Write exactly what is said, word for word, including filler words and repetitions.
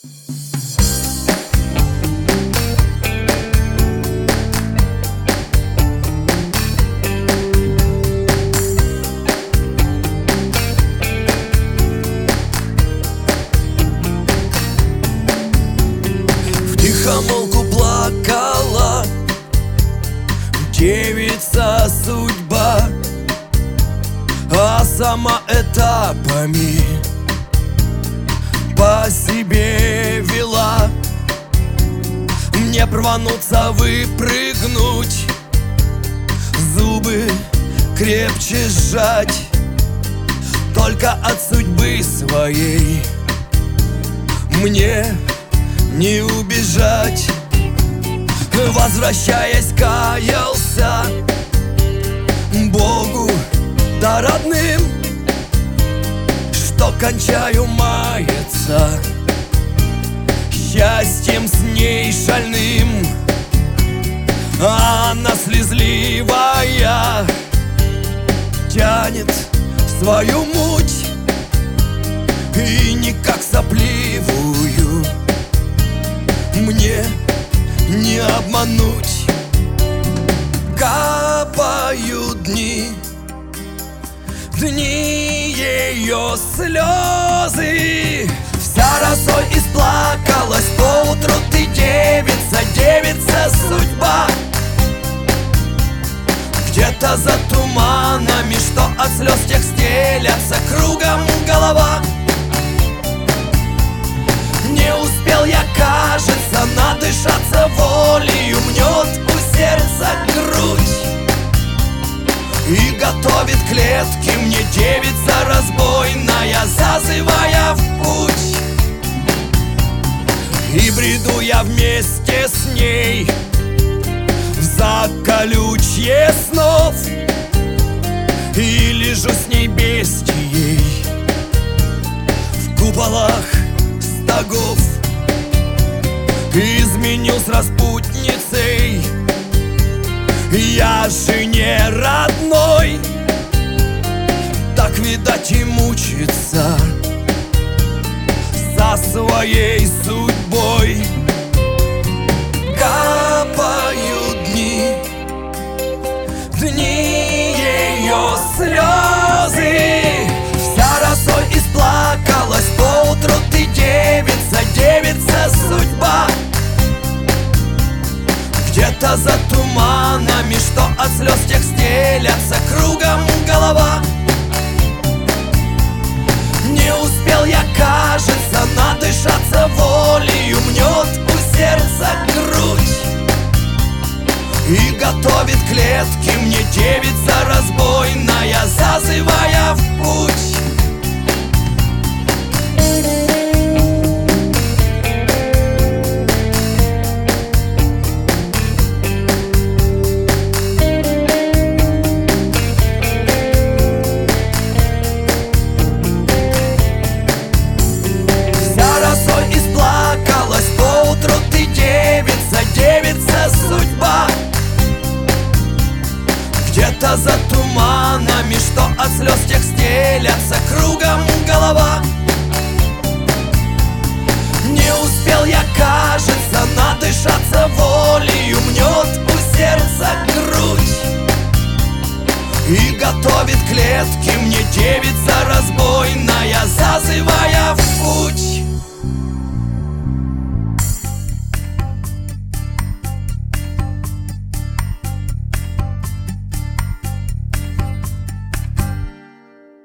Втихомолку плакала девица судьба, а сама этапами по себе вела. Мне рвануться, выпрыгнуть, зубы крепче сжать, только от судьбы своей мне не убежать. Возвращаясь, каялся Богу да родным, что кончаю маяться счастьем с ней шальным. А она слезливая тянет свою муть, и никак сопливую мне не обмануть. Капают дни, дни ее слезы. Вся росой исплакалась, поутру ты девица, девица судьба. Где-то за туманами, что от слез тех стелятся, кругом голова. Не успел я, кажется, надышаться волею, мнет у сердца грудь и готовит клетки мне девица разбойная, зазывая в путь. И бреду я вместе с ней в заколючье снов, и лежу с ней бестией в куполах стогов. Изменил с распутницей я жене родной, так, видать, и мучится со своей судьбой. Капают дни, дни ее слезы. Вся росой исплакалась, поутру ты девица, девица судьба. Где-то за туманами, что от слез тех стелятся, кругом голова. Не успел я, кажется, надышаться волею, мнет у сердца грудь и готовит клетки мне девица разбойная, зазывая в путь. Где-то за туманами, что от слез тех стелятся, кругом голова. Не успел я, кажется, надышаться волею, мнет у сердца грудь и готовит клетки мне девица разбойная, зазывая в путь.